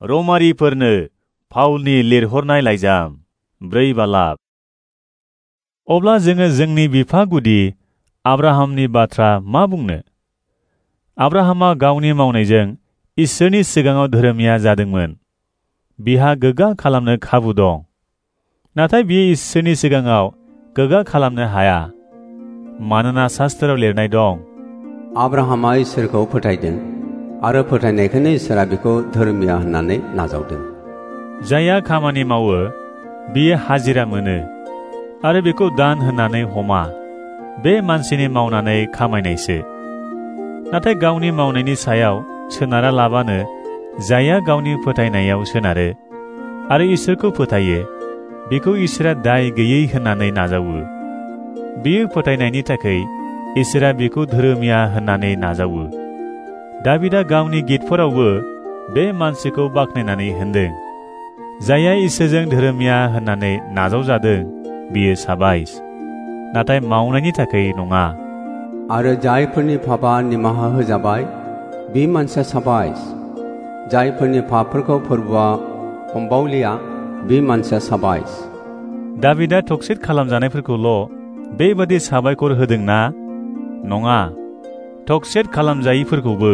रमारिफोरनो पाउलनि लिरहरनाय लाइजाम 4 बालाब। अब्ला जोङो जोंनि बिफा गुदि आब्राहामनि बाथ्रा मा बुंनो? आब्राहामा गावनि मावनायजों इसोरनि सिगाङाव धोरोमिया जादोंमोन। बिहा गोग्गा खालामनो खाबु दं। नाथाय बियो इसोरनि सिगाङाव गोग्गा खालामनो हाया। मानोना शास्त्रआव लिरनाय दं, आब्राहामा इसोरखौ फोथायदों आरो फोथायनायखौनो इसोरा बिखौ धोरोमिया होननानै नाजावदों। जायहा खामानि मावो बियो हाजिरा मोनो आरो बेखौ दान होननानै हमा। बे मानसिनि मावनानै खामायनायसो। नाथाय गावनि मावनायनि सायाव सोनारा लाबानो जायहा गावनि फोथायनायाव सोनारो आरो इसोरखौ फोथायो, बेखौ इसोरा दाय गैयै होननानै नाजावो। बियो फोथायनायनि थाखाय इसोरा बिखौ धोरोमिया होननानै नाजावो। दाबिदा गावनि गितफोरावबो बे मानसिखौ बाख्नायनानै होनदों, जायहा इसोरजों धोरोमिया होननानै नाजावजादों बियो साबायस, नाथाय मावनायनि थाखाय नङा। आरो जायफोरनि पापा निमाहा होजाबाय बे मानसिया साबायस। जायफोरनि पापफोरखौ फोरबुआ हमबावलिया बे मानसिया साबायस। दाबिदा थक्सित खालामजानायफोरखौल' बेबादि साबायखर होदोंना? नङा, थक्सित खालामजायैफोरखौबो।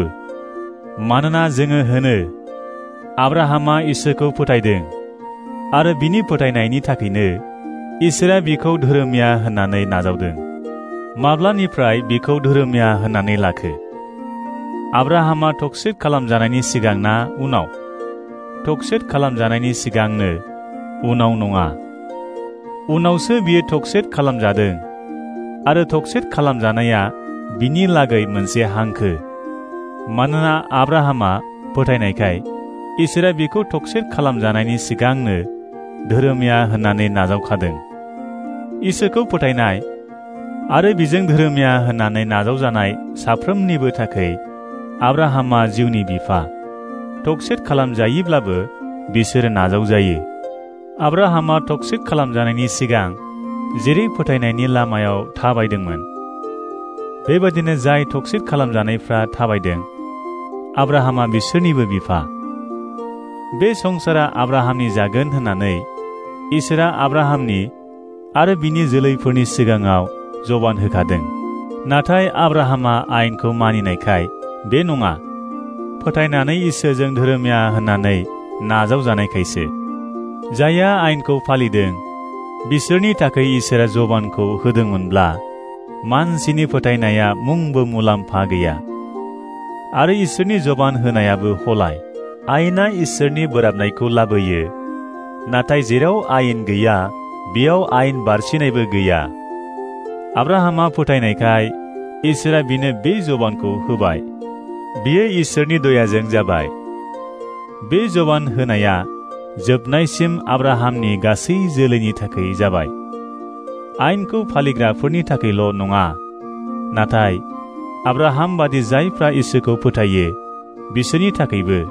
मानोना जोङो होनो, आब्राहामा इसोरखौ फोथायदों आरो बिनि फोथायनायनि थाखायनो इसोरा बिखौ धोरोमिया होननानै नाजावदों। माब्लानिफ्राय बिखौ धोरोमिया होननानै लाखो? आब्राहामा थक्सित खालामजानायनि सिगां ना उनाव? थक्सित खालामजानायनि सिगांनो, उनाव नङा। उनावसो बियो थक्सित खालामजादों आरो थक्सित खालामजानाया बिनि लागै मोनसे हांखो। मानोना आब्राहामा फोथायनायखाय इसोरा बिखौ थक्सित खालामजानायनि सिगांनो धोरोमिया होननानै नाजावखादों। इसोरखौ फोथायनाय आरो बिजों धोरोमिया होननानै नाजावजानाय साफ्रोमनिबो थाखाय आब्राहामा जिउनि बिफा। थक्सित खालामजायोब्लाबो बिसोरो नाजावजायो। आब्राहामा थक्सित खालामजानायनि सिगां जेरै फोथायनायनि लामायाव थाबायदोंमोन, बेबादिनो जाय थक्सित खालामजानायफ्रा थाबायदों, आब्राहामा बिसोरनिबो बिफा। बे संसारा आब्राहामनि जागोन होननानै इसोरा आब्राहामनि आरो बिनि जोलैफोरनि सिगाङाव जबान होखादों। नाथाय आब्राहामा आयेनखौ मानिनायखाय बे नङा, फोथायनानै इसोरजों धोरोमिया होननानै नाजावजानायखायसो। जायहा आयेनखौ फालिदों बिसोरनि थाखाय इसोरा जबानखौ होदोंमोनब्ला मानसिनि फोथायनाया मुंबो मुलाम्फा गैया। आरो इसोरनि जबान होनायाबो हलाय। आयेना इसोरनि बोराबनायखौ लाबोयो, नाथाय जेराव आयेन गैया बेयाव आयेन बारसिनायबो गैया। आब्राहामा फोथायनायखाय इसोरा बिनो बे जबानखौ होबाय। बियो इसोरनि दयाजों जाबाय। बे जबान होनाया जोबनायसिम आब्राहामनि गासै जोलैनि थाखाय जाबाय। आयेनखौ फालिग्राफोरनि थाखायल' नङा, नाथाय आब्राहाम बादि जायफ्रा इसोरखौ फोथायो बिसोरनि थाखायबो।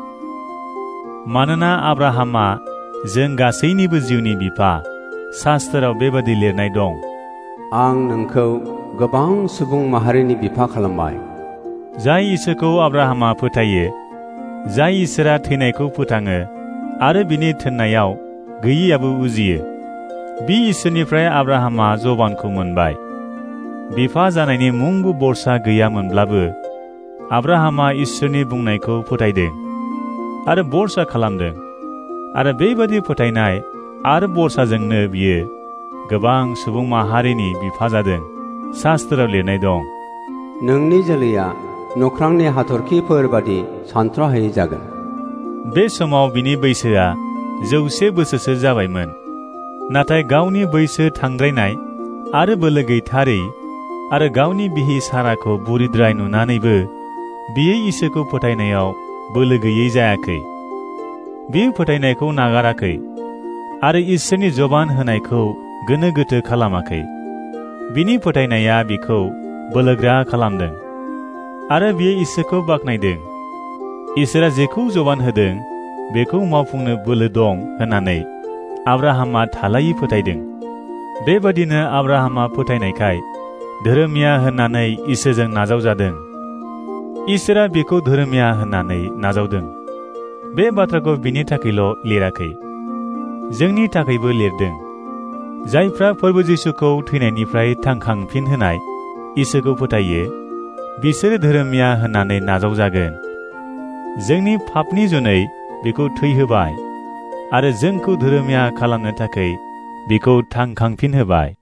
मानोना आब्राहामा जों गासैनिबो जिउनि बिफा। शास्त्रआव बेबादि लिरनाय दं, आं नोंखौ गोबां सुबुं माहारिनि बिफा खालामबाय। जाय इसोरखौ आब्राहामा फोथायो, जाय इसोरा थैनायखौ फोथाङो आरो बिनि थोननायाव गैयैयाबो उजियो, बि इसोरनिफ्राय आब्राहामा जबानखौ मोनबाय। बिफा जानायनि मुंबो बरसा गैयामोनब्लाबो आब्राहामा इसोरनि बुंनायखौ फोथायदों आरो बरसा खालामदों। आरो बेबादि फोथायनाय आरो बरसाजोंनो बियो गोबां सुबुं माहारिनि बिफा जादों। शास्त्रआव लिरनाय दं, नोंनि जोलैया नख्रांनि हाथरखिफोर बादि सानथ्र'हायै जागोन। बे समाव बिनि बैसोआ 100 बोसोरसो जाबायमोन। नाथाय गावनि बैसो थांद्रायनाय आरो बोलो गैथारै आरो गावनि बिहि साराखौ बुरिद्राय नुनानैबो बियो इसोरखौ फोथायनायाव बोलो गैयै जायाखै। बियो फोथायनायखौ नागाराखै आरो इसोरनि जबान होनायखौ गोनो गोथो खालामाखै। बिनि फोथायनाया बिखौ बोलोग्रा खालामदों आरो बियो इसोरखौ बाख्नायदों। इसोरा जेखौ जबान होदों बेखौ मावफुंनो बोलो दं होननानै आब्राहामा थालायै फोथायदों। बेबादिनो आब्राहामा फोथायनायखाय धोरोमिया होननानै इसोरजों नाजावजादों। इसोरा बेखौ धोरोमिया होननानै नाजावदों। बे बाथ्राखौ बिनि थाखायल' लिराखै, जोंनि थाखायबो लिरदों, जायफ्रा प्रभु जिसुखौ थैनायनिफ्राय थांखांफिन होनाय इसोरखौ फोथायो, बिसोर धोरोमिया होननानै नाजावजागोन। जोंनि पापनि जुनै बेखौ थैहोबाय आरो जोंखौ धोरोमिया खालामनो थाखाय बेखौ थांखांफिन होबाय।